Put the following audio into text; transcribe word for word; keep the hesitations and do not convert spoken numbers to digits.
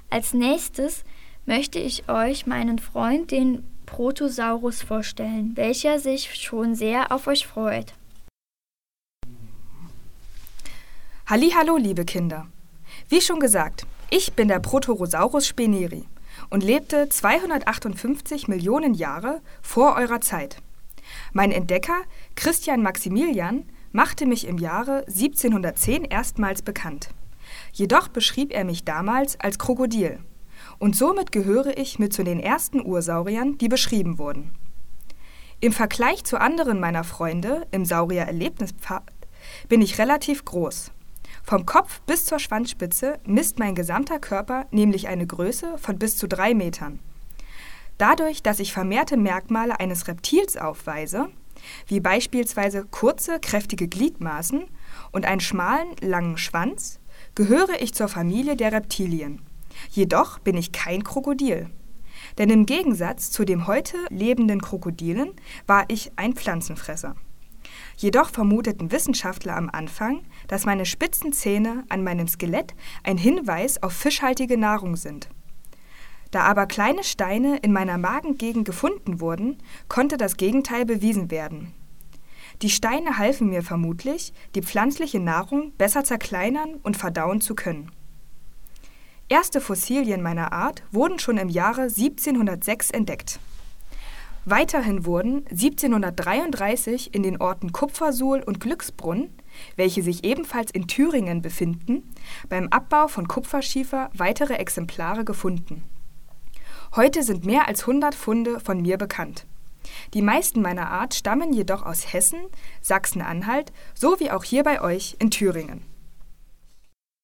Als nächstes möchte ich euch meinen Freund, den Protosaurus, vorstellen, welcher sich schon sehr auf euch freut. Hallihallo, liebe Kinder. Wie schon gesagt, ich bin der Protorosaurus spineri und lebte zweihundertachtundfünfzig Millionen Jahre vor eurer Zeit. Mein Entdecker Christian Maximilian machte mich im Jahre siebzehnhundertzehn erstmals bekannt. Jedoch beschrieb er mich damals als Krokodil. Und somit gehöre ich mit zu den ersten Ursauriern, die beschrieben wurden. Im Vergleich zu anderen meiner Freunde im Saurier-Erlebnispfad bin ich relativ groß. Vom Kopf bis zur Schwanzspitze misst mein gesamter Körper nämlich eine Größe von bis zu drei Metern. Dadurch, dass ich vermehrte Merkmale eines Reptils aufweise, wie beispielsweise kurze, kräftige Gliedmaßen und einen schmalen, langen Schwanz, gehöre ich zur Familie der Reptilien. Jedoch bin ich kein Krokodil. Denn im Gegensatz zu den heute lebenden Krokodilen war ich ein Pflanzenfresser. Jedoch vermuteten Wissenschaftler am Anfang, dass meine spitzen Zähne an meinem Skelett ein Hinweis auf fischhaltige Nahrung sind. Da aber kleine Steine in meiner Magengegend gefunden wurden, konnte das Gegenteil bewiesen werden. Die Steine halfen mir vermutlich, die pflanzliche Nahrung besser zerkleinern und verdauen zu können. Erste Fossilien meiner Art wurden schon im Jahre siebzehnhundertsechs entdeckt. Weiterhin wurden siebzehnhundertdreiunddreißig in den Orten Kupfersuhl und Glücksbrunn, welche sich ebenfalls in Thüringen befinden, beim Abbau von Kupferschiefer weitere Exemplare gefunden. Heute sind mehr als hundert Funde von mir bekannt. Die meisten meiner Art stammen jedoch aus Hessen, Sachsen-Anhalt sowie auch hier bei euch in Thüringen.